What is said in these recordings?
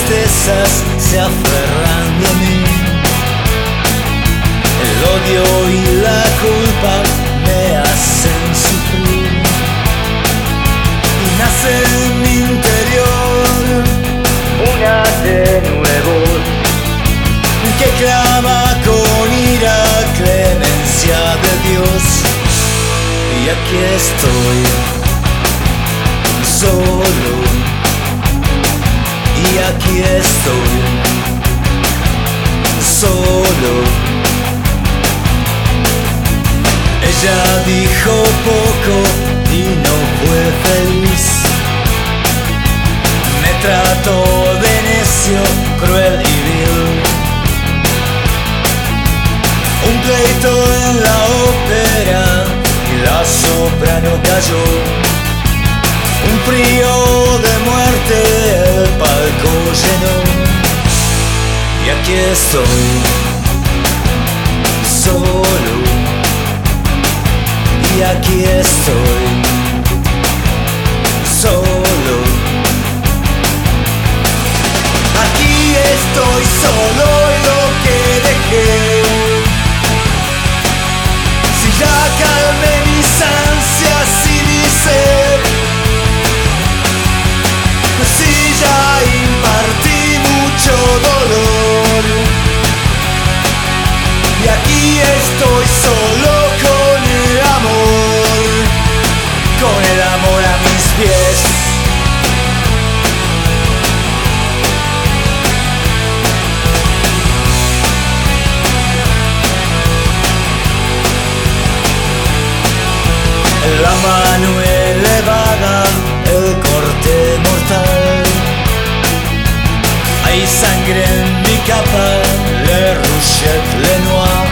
tristezas se aferran de mí. El odio y la culpa me hacen sufrir. Y nace en mi interior una de nuevo que clama con ira clemencia de Dios. Y aquí estoy solo, y aquí estoy solo. Ella dijo poco y no fue feliz. Me trató de necio, cruel y vil. Un pleito en la ópera y la soprano cayó. Un frío de muerte el palco llenó. Y aquí estoy solo, y aquí estoy solo. Aquí estoy solo, lo que dejé. Si ya calmé mis ansias y mi sed, si ya impartí mucho dolor, y aquí estoy solo con el amor a mis pies. La mano elevada, el corte mortal. Hay sangre en mi capa, le Rouget Lenoir.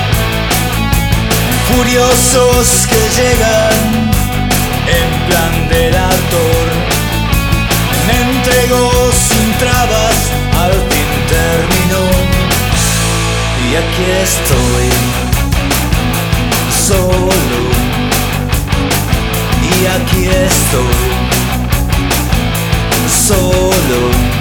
Furiosos que llegan en plan del actor. Me entregó sin trabas, al fin terminó. Y aquí estoy solo, y aquí estoy solo.